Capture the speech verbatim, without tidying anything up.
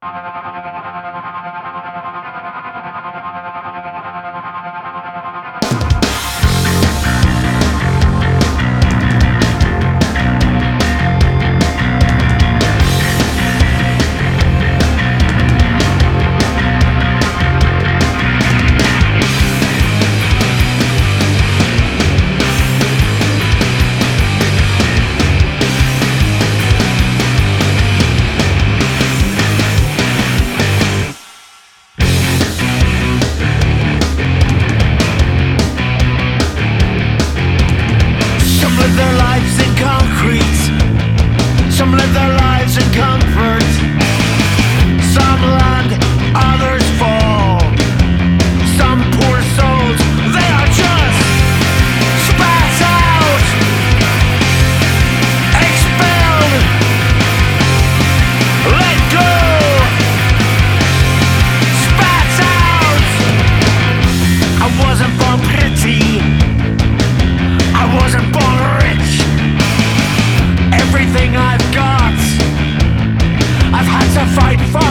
Some live their lives in comfort. Some land, others fall. Some poor souls, they are just spat out, expelled, let go, spat out. I wasn't born pretty, I wasn't born rich. Everything I've got, I've had to fight for.